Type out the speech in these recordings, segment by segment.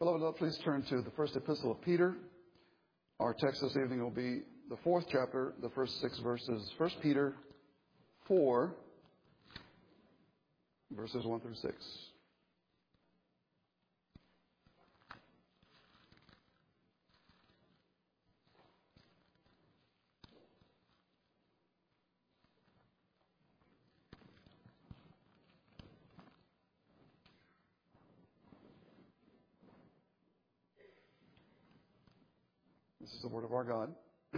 Beloved, please turn to the first epistle of Peter. Our text this evening will be the 4th chapter, the first 6 verses. 1 Peter 4, verses 1 through 6. This is the word of our God.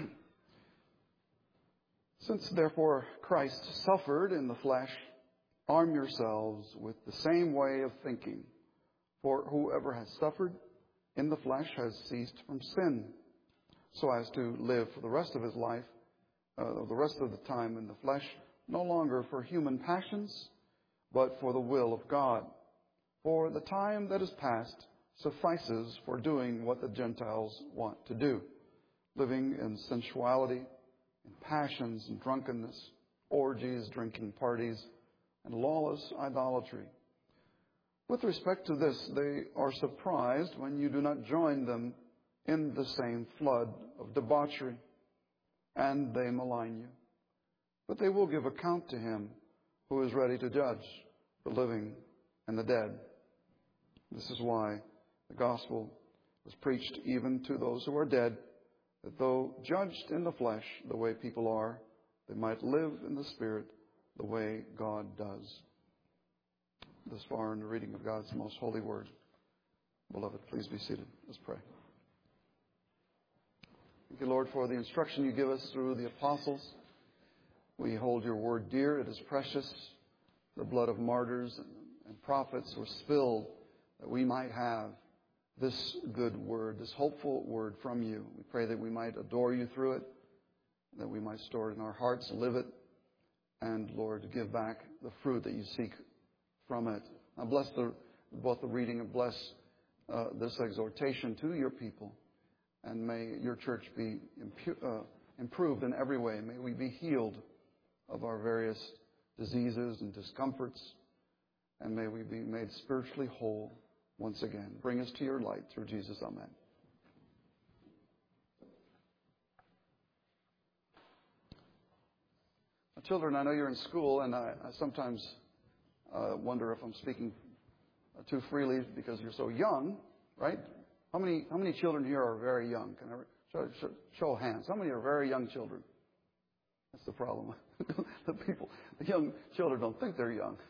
Since therefore Christ suffered in the flesh, arm yourselves with the same way of thinking. For whoever has suffered in the flesh has ceased from sin, so as to live for the rest of his life, the rest of the time in the flesh, no longer for human passions, but for the will of God. For the time that is past suffices for doing what the Gentiles want to do, living in sensuality, in passions and drunkenness, orgies, drinking parties, and lawless idolatry. With respect to this, they are surprised when you do not join them in the same flood of debauchery, and they malign you. But they will give account to him who is ready to judge the living and the dead. This is why the gospel was preached even to those who are dead, that though judged in the flesh the way people are, they might live in the Spirit the way God does. This far in the reading of God's most holy word. Beloved, please be seated. Let's pray. Thank you, Lord, for the instruction you give us through the apostles. We hold your word dear. It is precious. The blood of martyrs and prophets was spilled that we might have this good word, this hopeful word from you. We pray that we might adore you through it, that we might store it in our hearts, live it, and, Lord, give back the fruit that you seek from it. Now bless both the reading and bless this exhortation to your people, and may your church be improved in every way. May we be healed of our various diseases and discomforts, and may we be made spiritually whole once again. Bring us to your light through Jesus. Amen. Children, I know you're in school, and I sometimes wonder if I'm speaking too freely because you're so young, right? How many children here are very young? Can I show of hands? How many are very young children? That's the problem. The young children don't think they're young.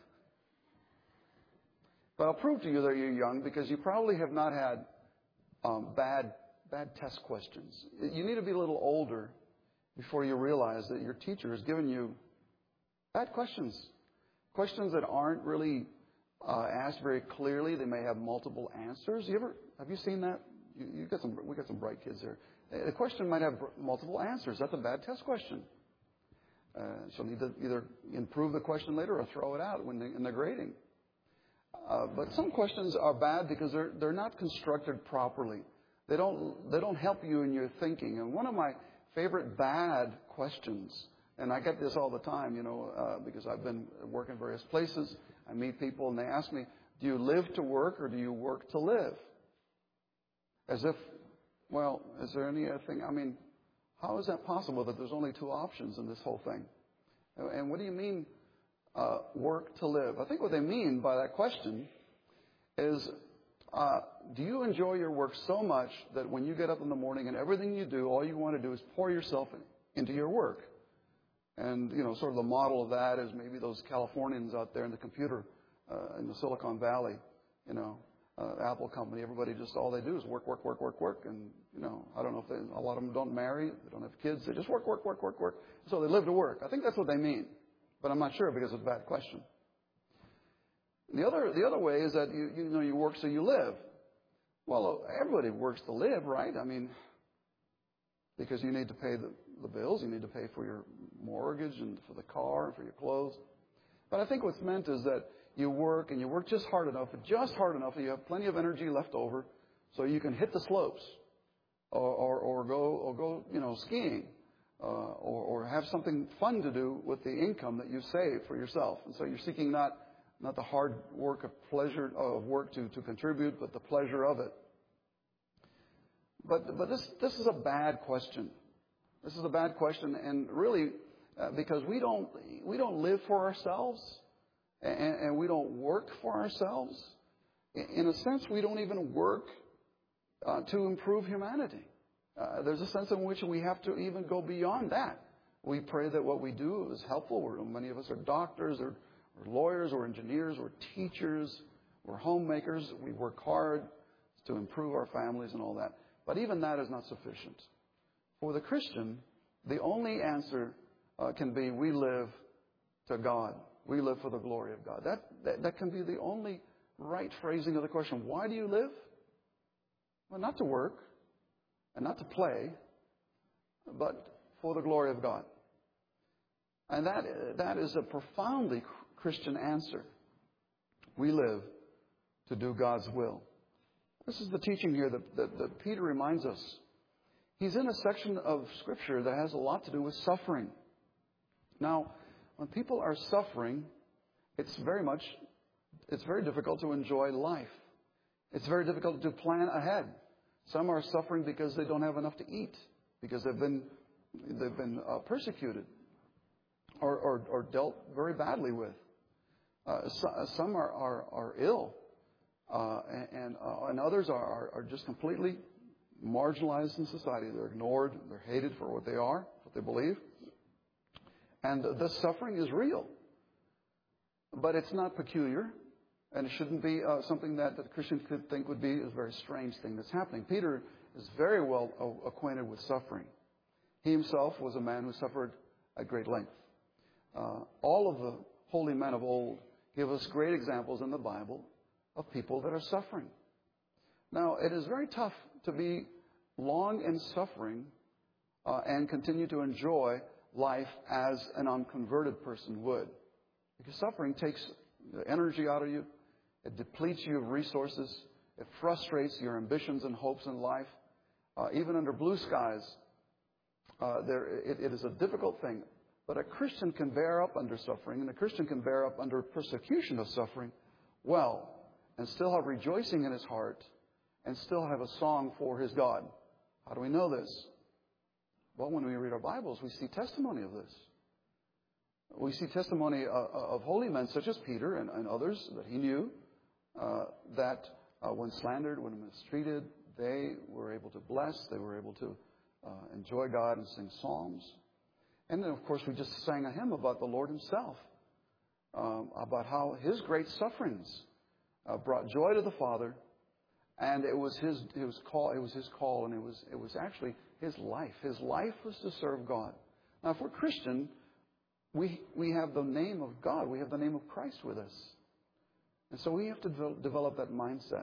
But I'll prove to you that you're young because you probably have not had bad test questions. You need to be a little older before you realize that your teacher has given you bad questions. Questions that aren't really asked very clearly. They may have multiple answers. Have you seen that? We got some bright kids here. The question might have multiple answers. That's a bad test question. She'll need to either improve the question later or throw it out in the grading. But some questions are bad because they're not constructed properly. They don't help you in your thinking. And one of my favorite bad questions, and I get this all the time, because I've been working various places. I meet people and they ask me, do you live to work or do you work to live? As if, well, is there anything, how is that possible that there's only two options in this whole thing? And what do you mean, work to live? I think what they mean by that question is, do you enjoy your work so much that when you get up in the morning and everything you do, all you want to do is pour yourself into your work? And, sort of the model of that is maybe those Californians out there in the computer, in the Silicon Valley, Apple company, everybody just, all they do is work. And, I don't know if a lot of them don't marry, they don't have kids, they just work. So they live to work. I think that's what they mean. But I'm not sure because it's a bad question. The other way is that you work so you live. Well, everybody works to live, right? Because you need to pay the bills, you need to pay for your mortgage and for the car and for your clothes. But I think what's meant is that you work and you work just hard enough that you have plenty of energy left over so you can hit the slopes or go skiing. Or have something fun to do with the income that you save for yourself. And so you're seeking not the hard work of pleasure of work to contribute, but the pleasure of it. But this is a bad question. This is a bad question, and really because we don't live for ourselves, and we don't work for ourselves. In a sense, we don't even work to improve humanity. There's a sense in which we have to even go beyond that. We pray that what we do is helpful. Many of us are doctors or lawyers or engineers or teachers. We're homemakers. We work hard to improve our families and all that. But even that is not sufficient. For the Christian, the only answer can be we live to God. We live for the glory of God. That can be the only right phrasing of the question. Why do you live? Well, not to work and not to play, but for the glory of God. And that is a profoundly Christian answer. We live to do God's will. This is the teaching here that Peter reminds us. He's in a section of Scripture that has a lot to do with suffering. Now, when people are suffering, it's very difficult to enjoy life. It's very difficult to plan ahead. Some are suffering because they don't have enough to eat, because they've been persecuted or dealt very badly with. Some are ill, and others are just completely marginalized in society. They're ignored. They're hated for what they are, what they believe. And this suffering is real. But it's not peculiar. And it shouldn't be something that the Christian could think would be a very strange thing that's happening. Peter is very well acquainted with suffering. He himself was a man who suffered at great length. All of the holy men of old give us great examples in the Bible of people that are suffering. Now, it is very tough to be long in suffering and continue to enjoy life as an unconverted person would. Because suffering takes the energy out of you. It depletes you of resources. It frustrates your ambitions and hopes in life. Even under blue skies, it is a difficult thing. But a Christian can bear up under suffering, and a Christian can bear up under persecution of suffering well, and still have rejoicing in his heart, and still have a song for his God. How do we know this? Well, when we read our Bibles, we see testimony of this. We see testimony of holy men such as Peter and others that he knew, that when slandered, when mistreated, they were able to bless, they were able to enjoy God and sing psalms. And then, of course, we just sang a hymn about the Lord himself, about how his great sufferings brought joy to the Father, and it was his call, and it was actually his life. His life was to serve God. Now, if we're Christian, we have the name of God. We have the name of Christ with us. And so we have to develop that mindset.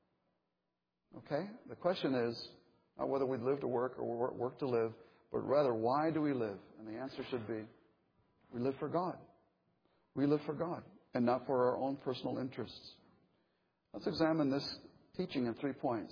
Okay? The question is not whether we live to work or work to live, but rather, why do we live? And the answer should be, we live for God. We live for God and not for our own personal interests. Let's examine this teaching in 3 points.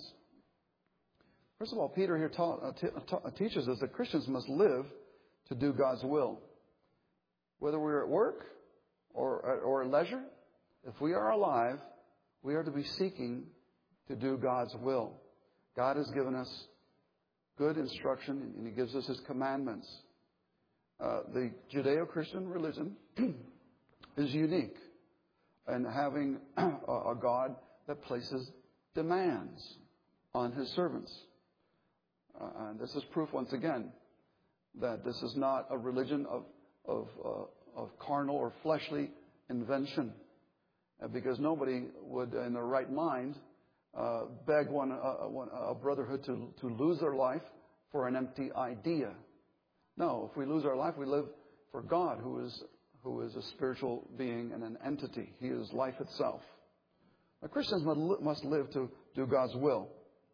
First of all, Peter here teaches us that Christians must live to do God's will. Whether we're at work or at leisure, if we are alive, we are to be seeking to do God's will. God has given us good instruction, and he gives us his commandments. The Judeo-Christian religion is unique in having a God that places demands on his servants. And this is proof, once again, that this is not a religion of carnal or fleshly invention, because nobody would, in their right mind, beg a brotherhood to lose their life for an empty idea. No, if we lose our life, we live for God, who is a spiritual being and an entity. He is life itself. Now, Christians must live to do God's will.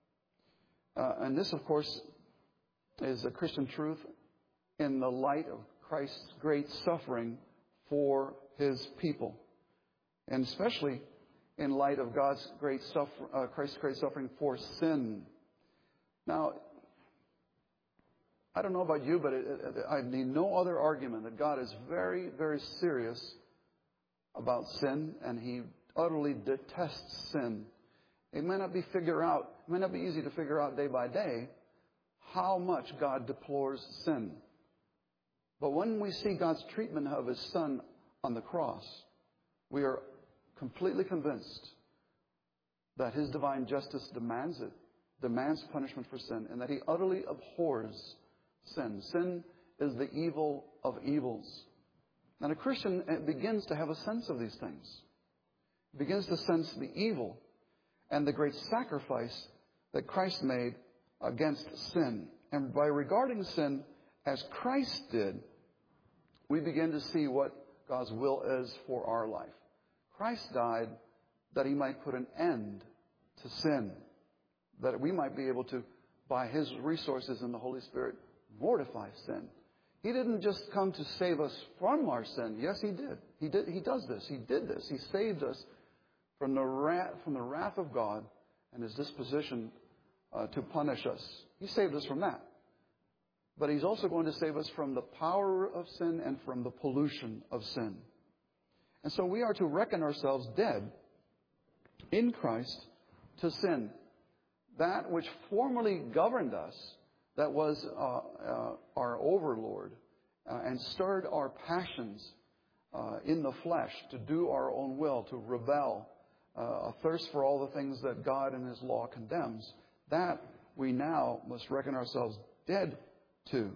And this, of course, is a Christian truth in the light of Christ's great suffering for his people. And especially in light of Christ's great suffering for sin. Now, I don't know about you, but I need no other argument that God is very, very serious about sin, and he utterly detests sin. It may not be figured out it may not be easy to figure out day by day how much God deplores sin. But when we see God's treatment of His Son on the cross, we are completely convinced that His divine justice demands it, demands punishment for sin, and that He utterly abhors sin. Sin is the evil of evils. And a Christian begins to have a sense of these things. Begins to sense the evil and the great sacrifice that Christ made against sin. And by regarding sin as Christ did, we begin to see what God's will is for our life. Christ died that He might put an end to sin, that we might be able to, by His resources in the Holy Spirit, mortify sin. He didn't just come to save us from our sin. Yes, He did. He does this. He did this. He saved us from the wrath of God and His disposition to punish us. He saved us from that. But He's also going to save us from the power of sin and from the pollution of sin. And so we are to reckon ourselves dead in Christ to sin. That which formerly governed us, that was our overlord, and stirred our passions in the flesh to do our own will, to rebel, a thirst for all the things that God and His law condemns, that we now must reckon ourselves dead to.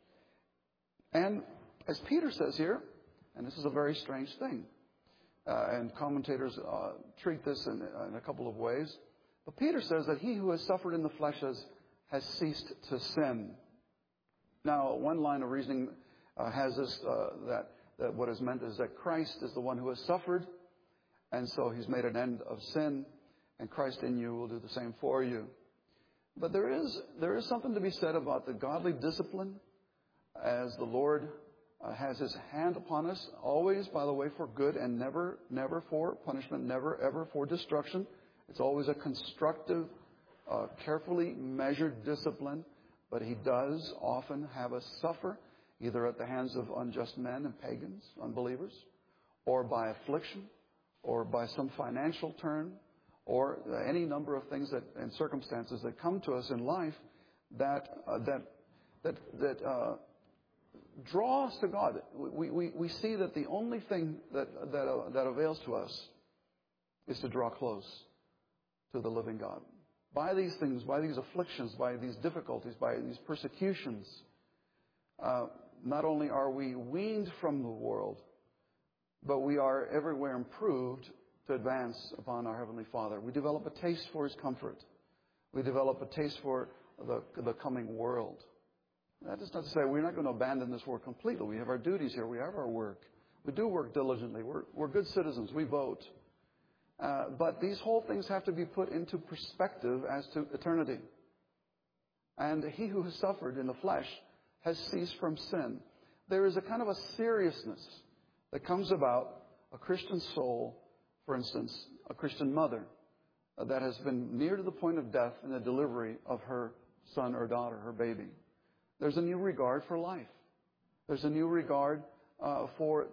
And as Peter says here, and this is a very strange thing, and commentators treat this in a couple of ways, but Peter says that he who has suffered in the flesh has ceased to sin. Now, one line of reasoning has this, that what is meant is that Christ is the one who has suffered, and so He's made an end of sin, and Christ in you will do the same for you. But there is something to be said about the godly discipline as the Lord has His hand upon us, always, by the way, for good and never for punishment, never, ever for destruction. It's always a constructive, carefully measured discipline, but He does often have us suffer, either at the hands of unjust men and pagans, unbelievers, or by affliction, or by some financial turn, or any number of things and circumstances that come to us in life that draw us to God. We see that the only thing that avails to us is to draw close to the living God. By these things, by these afflictions, by these difficulties, by these persecutions, not only are we weaned from the world, but we are everywhere improved to advance upon our Heavenly Father. We develop a taste for His comfort. We develop a taste for the coming world. That is not to say we're not going to abandon this world completely. We have our duties here. We have our work. We do work diligently. We're good citizens. We vote. But these whole things have to be put into perspective as to eternity. And he who has suffered in the flesh has ceased from sin. There is a kind of a seriousness that comes about a Christian soul, for instance, a Christian mother that has been near to the point of death in the delivery of her son or daughter, her baby. There's a new regard for life. There's a new regard for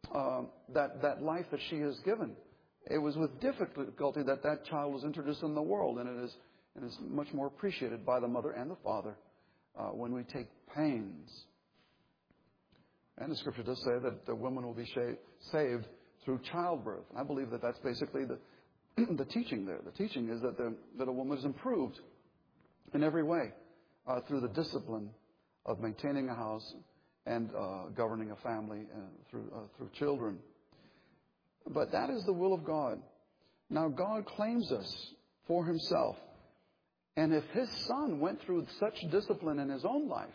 that life that she has given. It was with difficulty that child was introduced in the world, and it is much more appreciated by the mother and the father when we take pains. And the Scripture does say that the woman will be saved through childbirth. I believe that that's basically the teaching there. The teaching is that a woman is improved in every way through the discipline of maintaining a house and governing a family through children. But that is the will of God. Now, God claims us for Himself. And if His Son went through such discipline in His own life,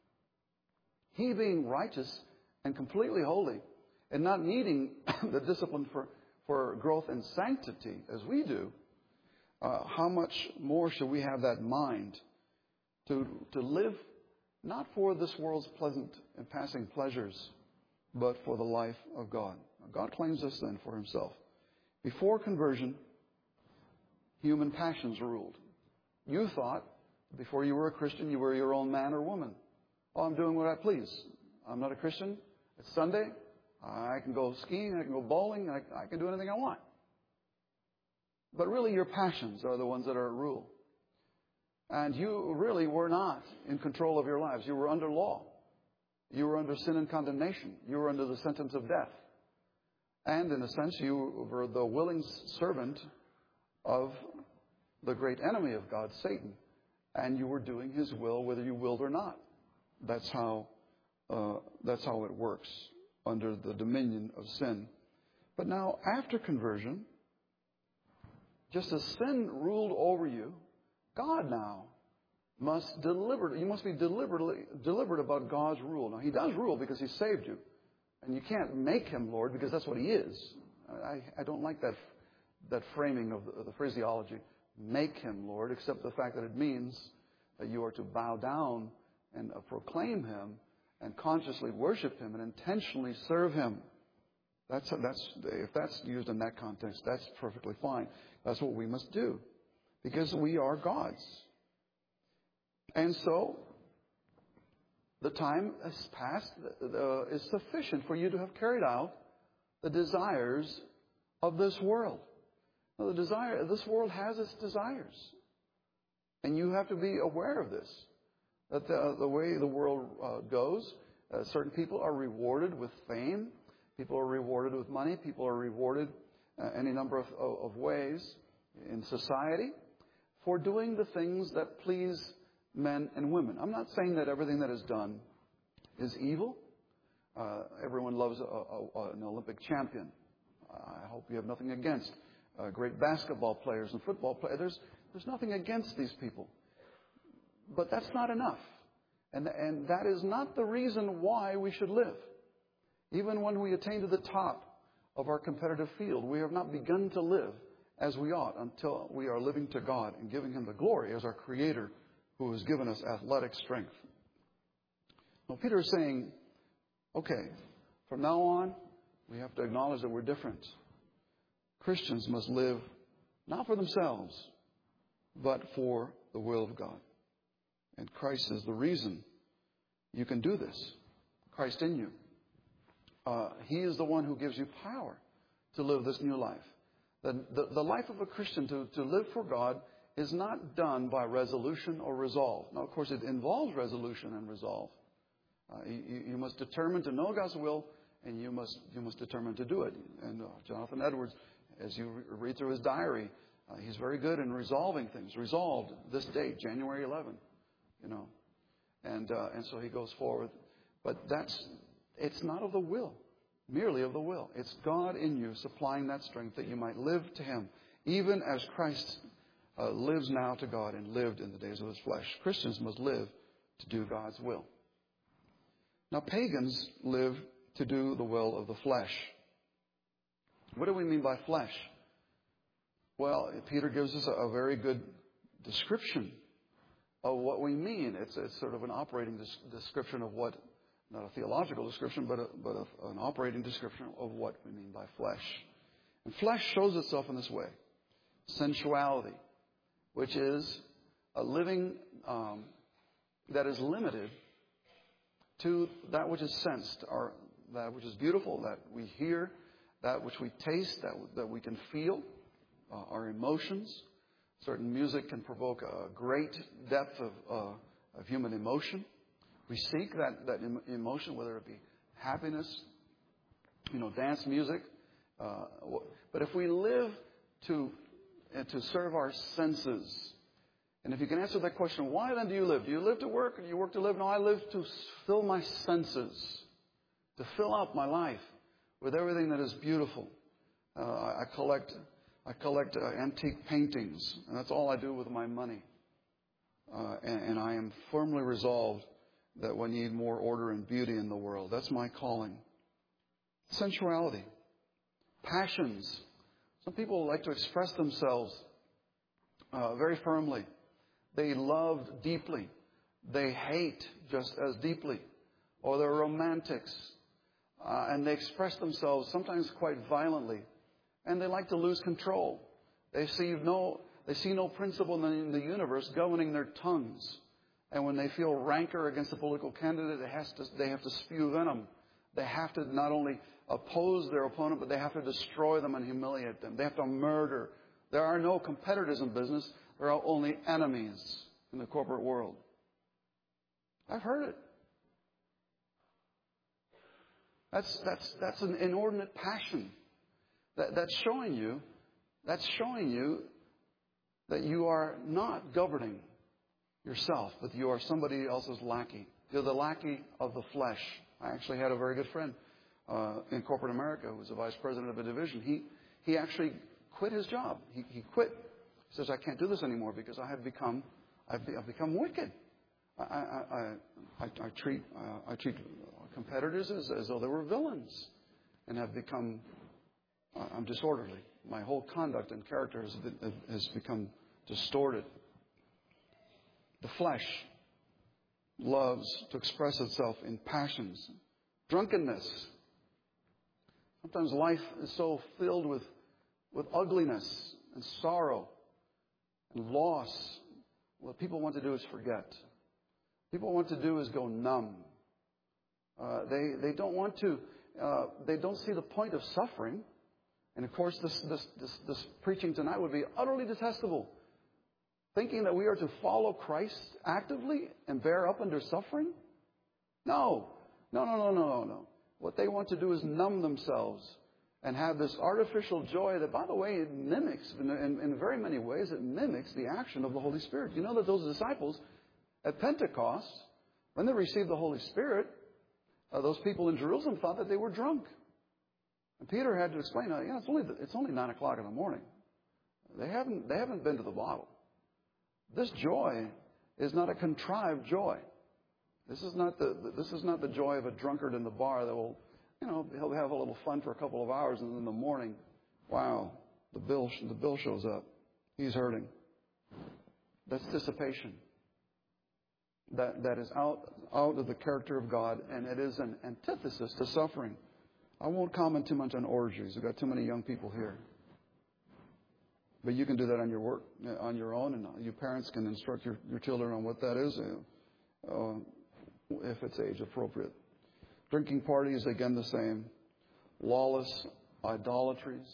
He being righteous and completely holy and not needing the discipline for growth and sanctity as we do, how much more should we have that mind to live not for this world's pleasant and passing pleasures, but for the life of God. God claims us then for Himself. Before conversion, human passions ruled. You thought, before you were a Christian, you were your own man or woman. Oh, I'm doing what I please. I'm not a Christian. It's Sunday. I can go skiing. I can go bowling. I can do anything I want. But really, your passions are the ones that are at rule. And you really were not in control of your lives. You were under law. You were under sin and condemnation. You were under the sentence of death. And in a sense, you were the willing servant of the great enemy of God, Satan. And you were doing his will whether you willed or not. That's how it works under the dominion of sin. But now, after conversion, just as sin ruled over you, God now must be deliberate about God's rule. Now, he does rule because he saved you. And you can't make him Lord because that's what he is. I don't like that framing of the phraseology, make him Lord, except the fact that it means that you are to bow down and proclaim him and consciously worship him and intentionally serve him. If that's used in that context, that's perfectly fine. That's what we must do because we are God's. And so, the time has passed is sufficient for you to have carried out the desires of this world. Now, this world has its desires. And you have to be aware of this. That the way the world goes, certain people are rewarded with fame. People are rewarded with money. People are rewarded any number of ways in society for doing the things that please men and women. I'm not saying that everything that is done is evil. Everyone loves an Olympic champion. I hope you have nothing against great basketball players and football players. There's nothing against these people. But that's not enough. And that is not the reason why we should live. Even when we attain to the top of our competitive field, we have not begun to live as we ought until we are living to God and giving him the glory as our Creator who has given us athletic strength. Now, Peter is saying, okay, from now on, we have to acknowledge that we're different. Christians must live not for themselves, but for the will of God. And Christ is the reason you can do this. Christ in you. He is the one who gives you power to live this new life. The life of a Christian to live for God is not done by resolution or resolve. Now, of course, it involves resolution and resolve. You must determine to know God's will, and you must determine to do it. And Jonathan Edwards, as you read through his diary, he's very good in resolving things. Resolved this date, January 11. And so he goes forward. But it's not of the will, merely of the will. It's God in you supplying that strength that you might live to him, even as Christ lives now to God and lived in the days of his flesh. Christians must live to do God's will. Now, pagans live to do the will of the flesh. What do we mean by flesh? Well, Peter gives us a very good description of what we mean. It's sort of an operating description of what, not a theological description, but an operating description of what we mean by flesh. And flesh shows itself in this way. Sensuality, which is a living that is limited to that which is sensed, or that which is beautiful, that we hear, that which we taste, that we can feel, our emotions. Certain music can provoke a great depth of human emotion. We seek that emotion, whether it be happiness, dance music. But if we live to serve our senses, and if you can answer that question, why then do you live? Do you live to work or do you work to live? No, I live to fill my senses, to fill up my life with everything that is beautiful. I collect antique paintings, and that's all I do with my money. And I am firmly resolved that we need more order and beauty in the world. That's my calling. Sensuality. Passions. Some people like to express themselves very firmly. They love deeply. They hate just as deeply. Or they're romantics. And they express themselves sometimes quite violently. And they like to lose control. They see no principle in the universe governing their tongues. And when they feel rancor against a political candidate, they have to spew venom. They have to not only oppose their opponent, but they have to destroy them and humiliate them. They have to murder. There are no competitors in business. There are only enemies. in the corporate world. I've heard it. That's an inordinate passion. That's showing you that you are not governing yourself, but you are somebody else's lackey. You're the lackey of the flesh. I actually had a very good friend in corporate America who was a vice president of a division. He actually quit his job. He quit. He says, I can't do this anymore because I've become wicked. I treat competitors as though they were villains, and have become I'm disorderly. My whole conduct and character has become distorted. The flesh loves to express itself in passions, drunkenness. Sometimes life is so filled with ugliness and sorrow and loss. What people want to do is forget. People want to do is go numb. They don't want to. They don't see the point of suffering. And of course, this preaching tonight would be utterly detestable. Thinking that we are to follow Christ actively and bear up under suffering? No. What they want to do is numb themselves and have this artificial joy that, by the way, it mimics, in very many ways, it mimics the action of the Holy Spirit. You know that those disciples at Pentecost, when they received the Holy Spirit, those people in Jerusalem thought that they were drunk. And Peter had to explain, it's only 9 o'clock in the morning. They haven't been to the bottle. This joy is not a contrived joy. This is not the joy of a drunkard in the bar that will, he'll have a little fun for a couple of hours, and then in the morning, wow, the bill shows up. He's hurting. That's dissipation. That is out of the character of God, and it is an antithesis to suffering. I won't comment too much on orgies. We've got too many young people here. But you can do that on your work, on your own, and you parents can instruct your children on what that is, if it's age appropriate. Drinking parties, again, the same. Lawless idolatries.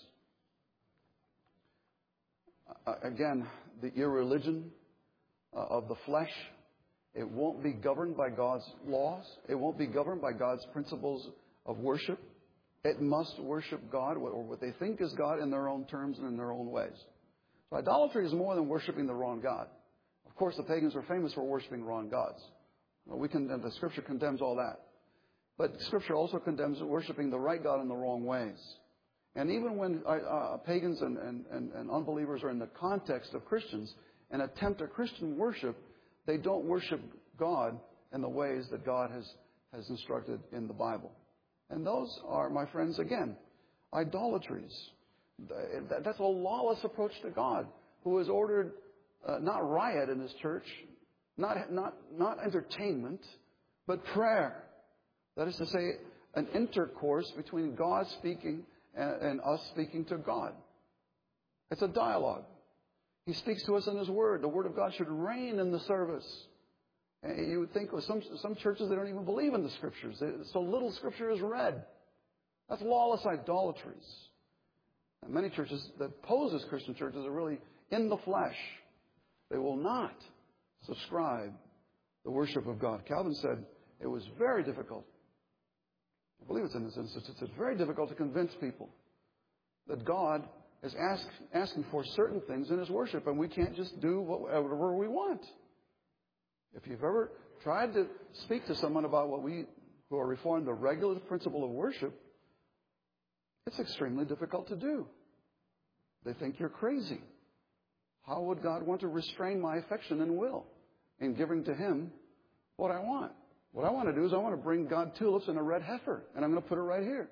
Again, the irreligion of the flesh. It won't be governed by God's laws. It won't be governed by God's principles of worship. It must worship God, or what they think is God, in their own terms and in their own ways. So idolatry is more than worshiping the wrong God. Of course, the pagans are famous for worshiping wrong gods. The Scripture condemns all that. But Scripture also condemns worshiping the right God in the wrong ways. And even when pagans and unbelievers are in the context of Christians and attempt a Christian worship, they don't worship God in the ways that God has instructed in the Bible. And those are, my friends, again, idolatries. That's a lawless approach to God, who has ordered not riot in His church, not entertainment, but prayer. That is to say, an intercourse between God speaking and us speaking to God. It's a dialogue. He speaks to us in His Word. The Word of God should reign in the service. And you would think, well, some churches, they don't even believe in the Scriptures. So little Scripture is read. That's lawless idolatries. And many churches that pose as Christian churches are really in the flesh. They will not subscribe the worship of God. Calvin said it was very difficult. I believe it's in this instance. It's very difficult to convince people that God is asking for certain things in His worship, and we can't just do whatever we want. If you've ever tried to speak to someone about what we who are Reformed, the regular principle of worship, it's extremely difficult to do. They think you're crazy. How would God want to restrain my affection and will in giving to Him what I want? What I want to do is I want to bring God tulips and a red heifer, and I'm going to put it right here.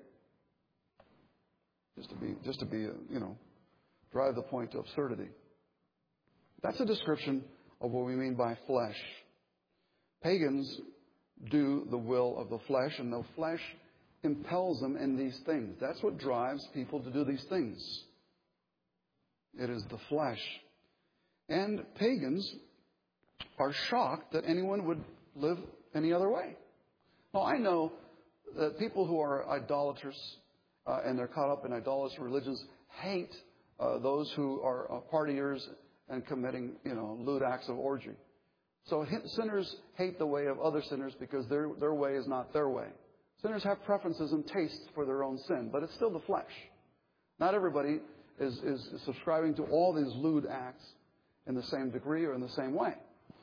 Just to be, drive the point to absurdity. That's a description of what we mean by flesh. Pagans do the will of the flesh, and the flesh impels them in these things. That's what drives people to do these things. It is the flesh. And pagans are shocked that anyone would live any other way. Now, I know that people who are idolaters and they're caught up in idolatrous religions hate those who are partiers and committing, lewd acts of orgy. So sinners hate the way of other sinners because their way is not their way. Sinners have preferences and tastes for their own sin, but it's still the flesh. Not everybody is subscribing to all these lewd acts in the same degree or in the same way.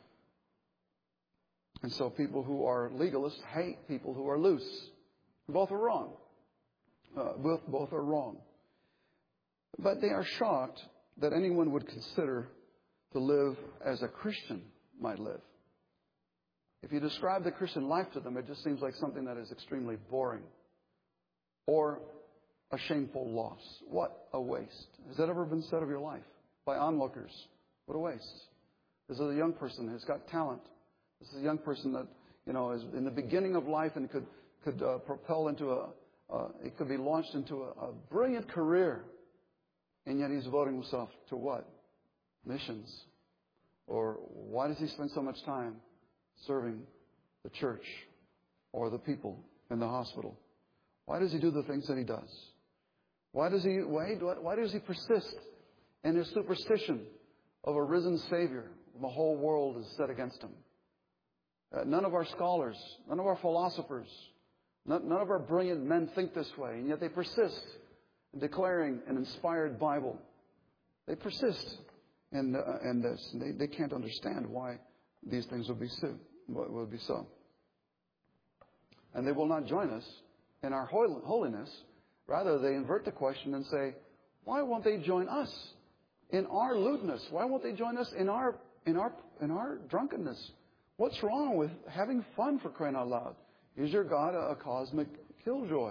And so people who are legalists hate people who are loose. Both are wrong. Both are wrong. But they are shocked that anyone would consider to live as a Christian might live. If you describe the Christian life to them, it just seems like something that is extremely boring or a shameful loss. What a waste. Has that ever been said of your life by onlookers? What a waste. This is a young person who's got talent. This is a young person that, is in the beginning of life and could propel into it could be launched into a brilliant career. And yet he's devoting himself to what? Missions. Or why does he spend so much time serving the church or the people in the hospital? Why does he do the things that he does? Why does he persist in his superstition of a risen Savior? The whole world is set against him. None of our scholars, none of our philosophers, none of our brilliant men think this way, and yet they persist in declaring an inspired Bible. They persist in this. They can't understand why these things would be so. And they will not join us in our holiness. Rather, they invert the question and say, why won't they join us in our lewdness? Why won't they join us in our drunkenness? What's wrong with having fun, for crying out loud? Is your God a cosmic killjoy?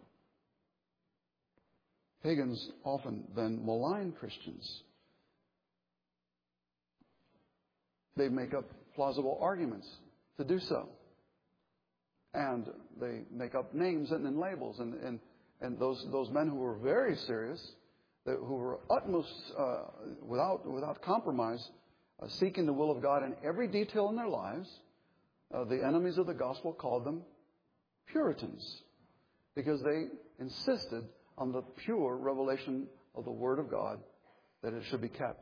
Pagans often then malign Christians. They make up plausible arguments to do so. And they make up names and labels. And those men who were very serious, who were utmost, without compromise, seeking the will of God in every detail in their lives, the enemies of the gospel called them Puritans, because they insisted on the pure revelation of the Word of God, that it should be kept.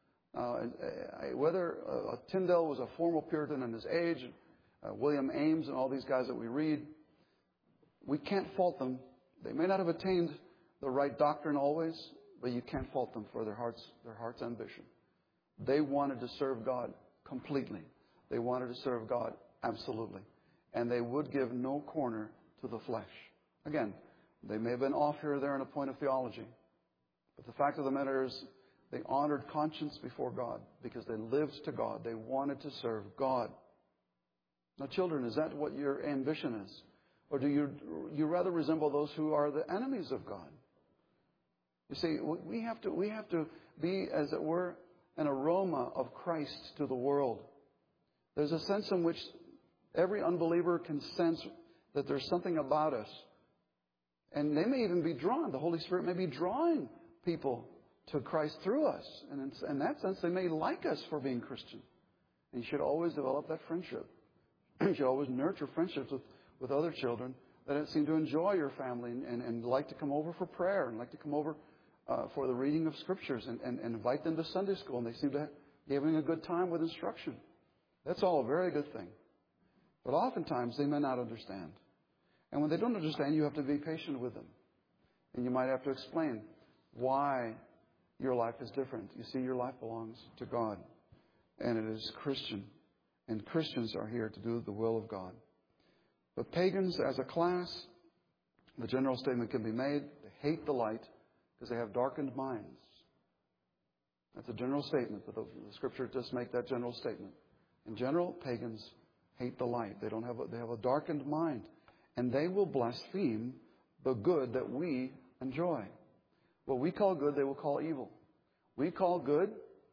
Whether Tyndale was a formal Puritan in his age, William Ames and all these guys that we read, we can't fault them. They may not have attained the right doctrine always, but you can't fault them for their heart's ambition. They wanted to serve God completely. They wanted to serve God absolutely. And they would give no corner to the flesh. Again, they may have been off here or there in a point of theology. But the fact of the matter is, they honored conscience before God because they lived to God. They wanted to serve God. Now, children, is that what your ambition is? Or do you rather resemble those who are the enemies of God? You see, we have to be, as it were, an aroma of Christ to the world. There's a sense in which every unbeliever can sense that there's something about us. And they may even be drawn. The Holy Spirit may be drawing people to Christ through us. And in that sense, they may like us for being Christian. And you should always develop that friendship. You should always nurture friendships with other children that seem to enjoy your family and like to come over for prayer and like to come over for the reading of Scriptures and invite them to Sunday school. And they seem to be having a good time with instruction. That's all a very good thing. But oftentimes, they may not understand. And when they don't understand, you have to be patient with them. And you might have to explain why your life is different. You see, your life belongs to God. And it is Christian. And Christians are here to do the will of God. But pagans, as a class, the general statement can be made, they hate the light because they have darkened minds. That's a general statement, but the Scripture just make that general statement. In general, pagans hate the light. They have a darkened mind. And they will blaspheme the good that we enjoy. What we call good, they will call evil. We call good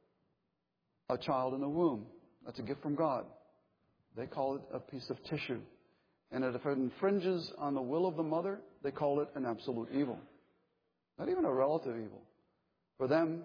a child in the womb. That's a gift from God. They call it a piece of tissue. And if it infringes on the will of the mother, they call it an absolute evil. Not even a relative evil. For them,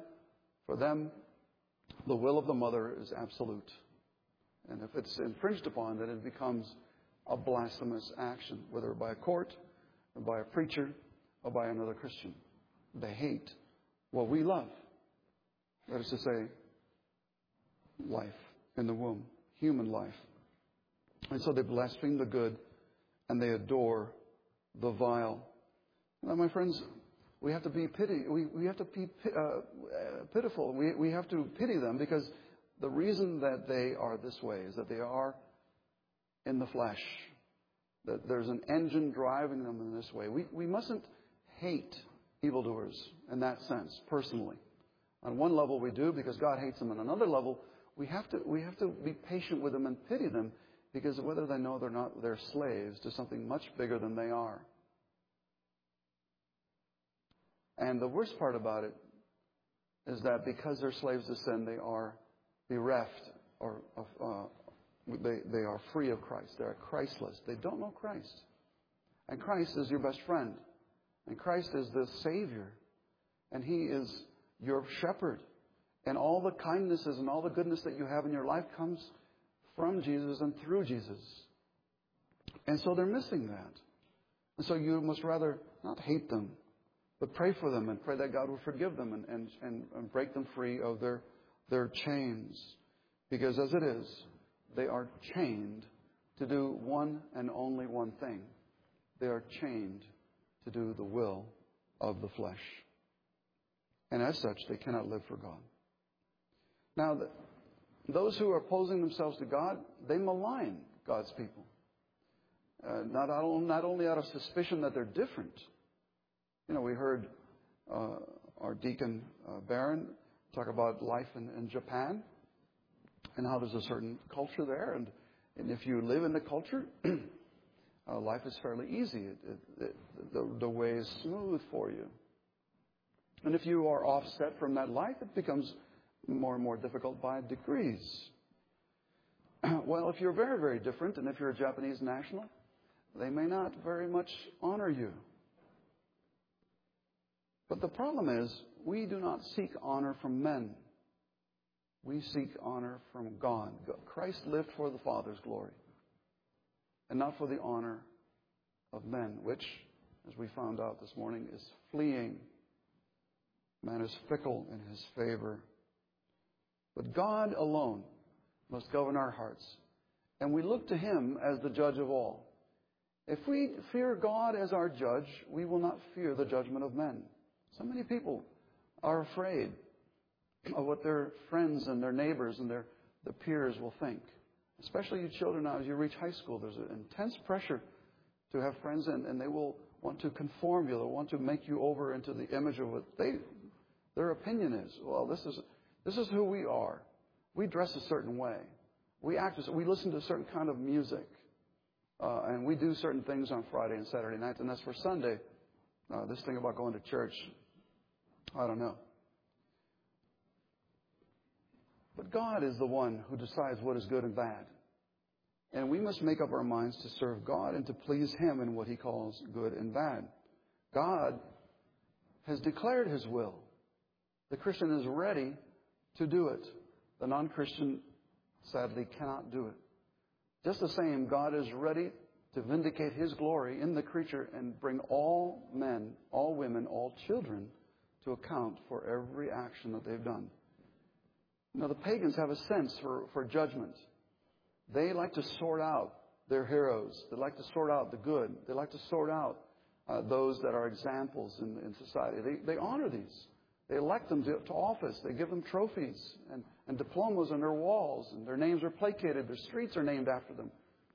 the will of the mother is absolute. And if it's infringed upon, then it becomes a blasphemous action, whether by a court, or by a preacher, or by another Christian. They hate what we love. That is to say, life in the womb, human life. And so they blaspheme the good and they adore the vile. Now, my friends, we have to be pitiful. We have to pity them, because the reason that they are this way is that they are in the flesh. That there's an engine driving them in this way. We mustn't hate evildoers in that sense, personally. On one level we do, because God hates them. On another level, we have to be patient with them and pity them, because whether they know it or not, they're slaves to something much bigger than they are. And the worst part about it is that because they're slaves to sin, they are bereft, or they are free of Christ. They are Christless. They don't know Christ. And Christ is your best friend. And Christ is the Savior. And He is your shepherd. And all the kindnesses and all the goodness that you have in your life comes from Jesus and through Jesus. And so they're missing that. And so you must rather not hate them, but pray for them and pray that God will forgive them and break them free of their chains. Because as it is, they are chained to do one and only one thing. They are chained to do the will of the flesh. And as such, they cannot live for God. Now, those who are opposing themselves to God, they malign God's people. Not only out of suspicion that they're different. You know, we heard our deacon Barron talk about life in Japan and how there's a certain culture there. And if you live in the culture, life is fairly easy. The way is smooth for you. And if you are offset from that life, it becomes more and more difficult by degrees. Well, if you're very, very different, and if you're a Japanese national, they may not very much honor you. But the problem is, we do not seek honor from men. We seek honor from God. Christ lived for the Father's glory, and not for the honor of men, which, as we found out this morning, is fleeing. Man is fickle in his favor. But God alone must govern our hearts, and we look to Him as the judge of all. If we fear God as our judge, we will not fear the judgment of men. So many people are afraid of what their friends and their neighbors and their peers will think. Especially you children now, as you reach high school, there's an intense pressure to have friends, and they will want to conform you. They'll want to make you over into the image of what their opinion is. Well, this is who we are. We dress a certain way. We listen to a certain kind of music. And we do certain things on Friday and Saturday nights. And as for Sunday, this thing about going to church, I don't know. But God is the one who decides what is good and bad. And we must make up our minds to serve God and to please Him in what He calls good and bad. God has declared His will. The Christian is ready to do it. The non-Christian, sadly, cannot do it. Just the same, God is ready to vindicate His glory in the creature and bring all men, all women, all children to account for every action that they've done. Now, the pagans have a sense for judgment. They like to sort out their heroes. They like to sort out the good. They like to sort out those that are examples in society. They honor these. They elect them to office. They give them trophies and diplomas on their walls, and their names are placated. Their streets are named after them.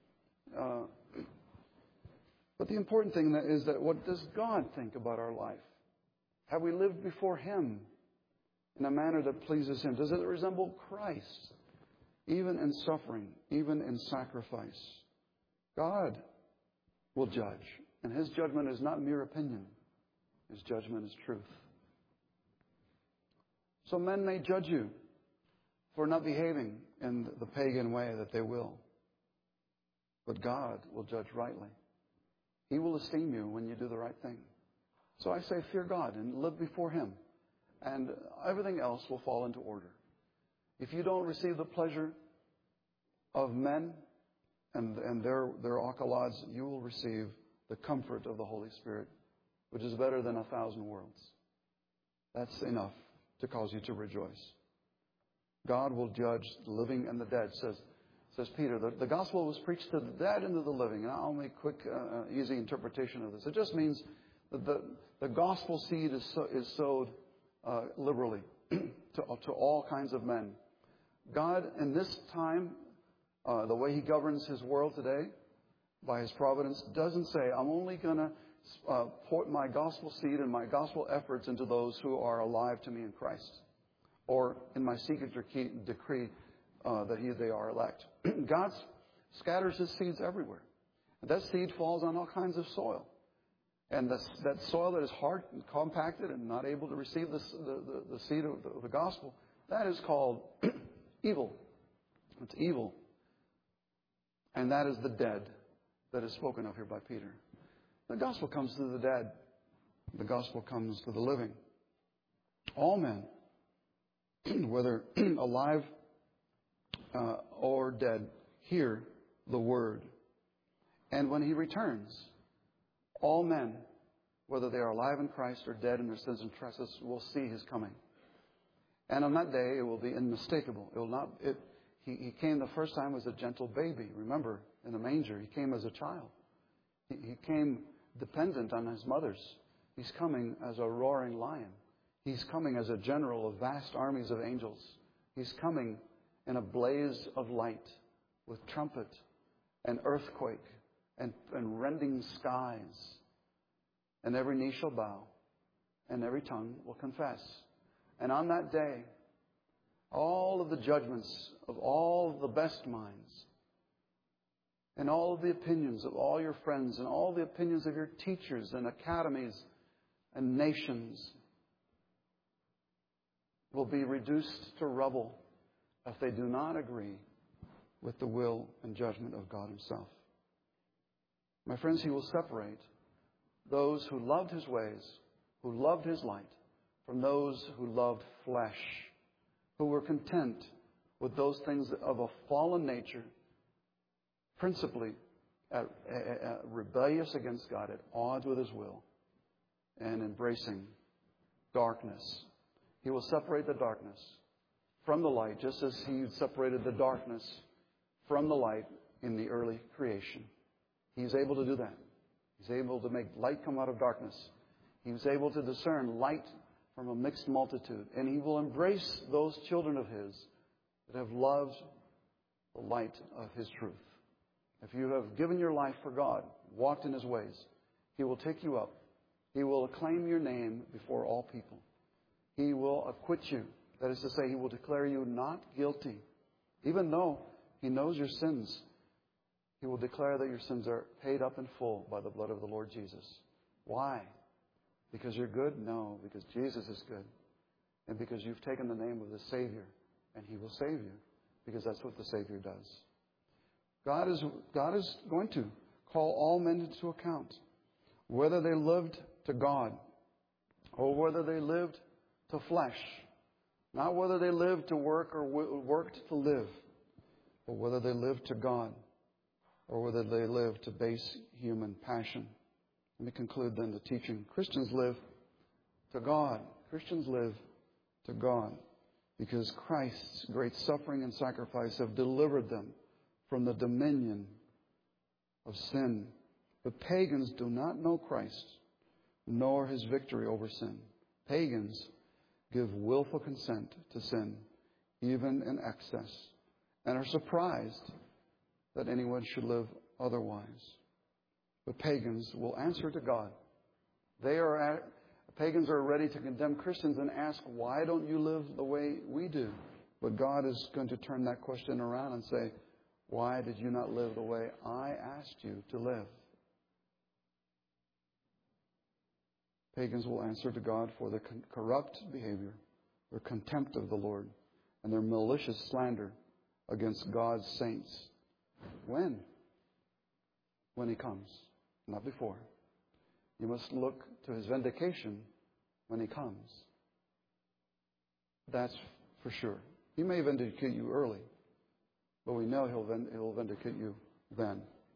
But the important thing is that what does God think about our life? Have we lived before Him in a manner that pleases Him? Does it resemble Christ, even in suffering, even in sacrifice? God will judge, and His judgment is not mere opinion. His judgment is truth. So men may judge you for not behaving in the pagan way that they will. But God will judge rightly. He will esteem you when you do the right thing. So I say, fear God and live before Him. And everything else will fall into order. If you don't receive the pleasure of men and their accolades, you will receive the comfort of the Holy Spirit, which is better than 1,000 worlds. That's enough to cause you to rejoice. God will judge the living and the dead, says Peter. The gospel was preached to the dead and to the living. And I'll make quick, easy interpretation of this. It just means that the gospel seed is sowed liberally to all kinds of men. God, in this time, the way He governs His world today, by His providence, doesn't say, I'm only going to pour my gospel seed and my gospel efforts into those who are alive to me in Christ, or in my secret decree that they are elect. God scatters His seeds everywhere. And that seed falls on all kinds of soil. And that soil that is hard and compacted and not able to receive the seed of the gospel, that is called evil. It's evil. And that is the dead that is spoken of here by Peter. The gospel comes to the dead. The gospel comes to the living. All men, whether alive or dead, hear the word. And when He returns, all men, whether they are alive in Christ or dead in their sins and trespasses, will see His coming. And on that day, it will be unmistakable. He came the first time as a gentle baby. Remember, in a manger, He came as a child. He came dependent on His mothers. He's coming as a roaring lion. He's coming as a general of vast armies of angels. He's coming in a blaze of light with trumpet and earthquake and rending skies. And every knee shall bow and every tongue will confess. And on that day, all of the judgments of all the best minds and all of the opinions of all your friends and all the opinions of your teachers and academies and nations will be reduced to rubble if they do not agree with the will and judgment of God Himself. My friends, He will separate those who loved His ways, who loved His light, from those who loved flesh, who were content with those things of a fallen nature, principally rebellious against God, at odds with His will, and embracing darkness. He will separate the darkness from the light, just as He separated the darkness from the light in the early creation. He's able to do that. He's able to make light come out of darkness. He was able to discern light from a mixed multitude. And He will embrace those children of His that have loved the light of His truth. If you have given your life for God, walked in His ways, He will take you up. He will acclaim your name before all people. He will acquit you. That is to say, He will declare you not guilty. Even though He knows your sins, He will declare that your sins are paid up in full by the blood of the Lord Jesus. Why? Because you're good? No, because Jesus is good. And because you've taken the name of the Savior, and He will save you, because that's what the Savior does. God is going to call all men into account, whether they lived to God or whether they lived to flesh. Not whether they lived to work or worked to live, but whether they lived to God or whether they lived to base human passion. Let me conclude then the teaching. Christians live to God. Christians live to God because Christ's great suffering and sacrifice have delivered them from the dominion of sin. But pagans do not know Christ, nor His victory over sin. Pagans give willful consent to sin, even in excess, and are surprised that anyone should live otherwise. But pagans will answer to God. Pagans are ready to condemn Christians and ask, why don't you live the way we do? But God is going to turn that question around and say, why did you not live the way I asked you to live? Pagans will answer to God for their corrupt behavior, their contempt of the Lord, and their malicious slander against God's saints. When? When He comes, not before. You must look to His vindication when He comes. That's for sure. He may vindicate you early, but we know He'll vindicate you then.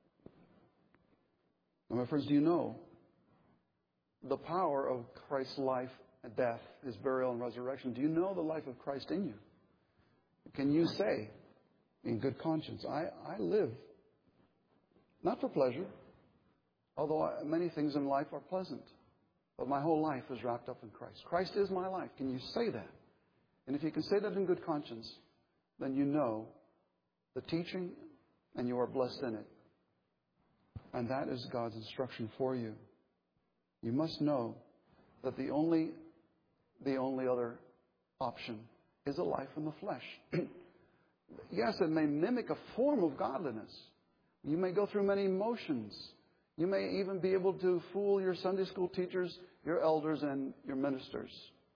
Now, my friends, do you know the power of Christ's life and death, His burial and resurrection? Do you know the life of Christ in you? Can you say, in good conscience. I live not for pleasure, although many things in life are pleasant. But my whole life is wrapped up in Christ. Christ is my life. Can you say that? And if you can say that in good conscience, then you know the teaching and you are blessed in it. And that is God's instruction for you. You must know that the only other option is a life in the flesh. Yes, it may mimic a form of godliness. You may go through many motions. You may even be able to fool your Sunday school teachers, your elders, and your ministers.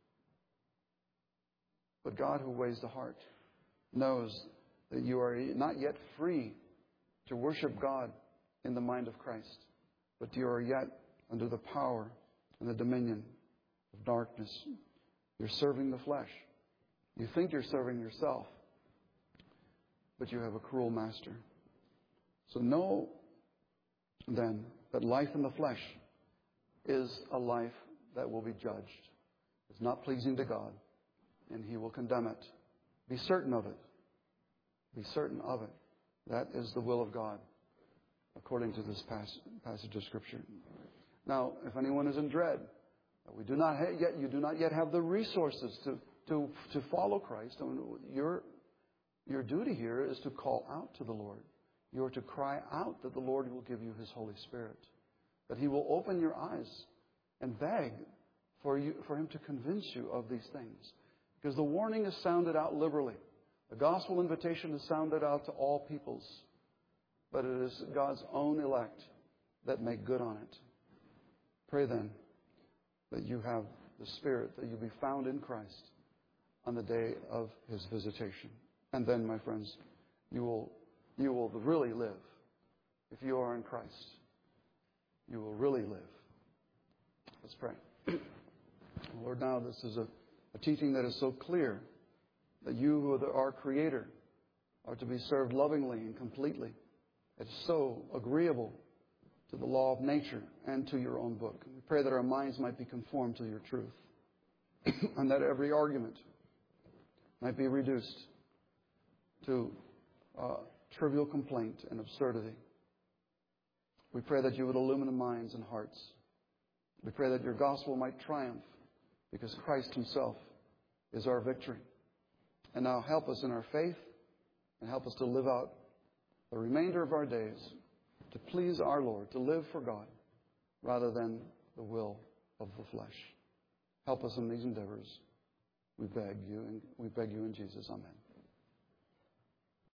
But God, who weighs the heart, knows that you are not yet free to worship God in the mind of Christ, but you are yet under the power and the dominion of darkness. You're serving the flesh. You think you're serving yourself, but you have a cruel master. So know then that life in the flesh is a life that will be judged. It's not pleasing to God, and He will condemn it. Be certain of it. Be certain of it. That is the will of God, according to this passage of Scripture. Now, if anyone is in dread, you do not yet have the resources to follow Christ. Your duty here is to call out to the Lord. You are to cry out that the Lord will give you His Holy Spirit, that He will open your eyes and beg for Him to convince you of these things. Because the warning is sounded out liberally. The gospel invitation is sounded out to all peoples. But it is God's own elect that make good on it. Pray then that you have the Spirit, that you be found in Christ on the day of His visitation. And then, my friends, you will really live. If you are in Christ, you will really live. Let's pray. Lord, now this is a teaching that is so clear that you, who are our Creator, are to be served lovingly and completely. It's so agreeable to the law of nature and to your own book. We pray that our minds might be conformed to your truth and that every argument might be reduced to trivial complaint and absurdity. We pray that you would illumine minds and hearts. We pray that your gospel might triumph because Christ Himself is our victory. And now help us in our faith and help us to live out the remainder of our days to please our Lord, to live for God rather than the will of the flesh. Help us in these endeavors. We beg you in Jesus. Amen.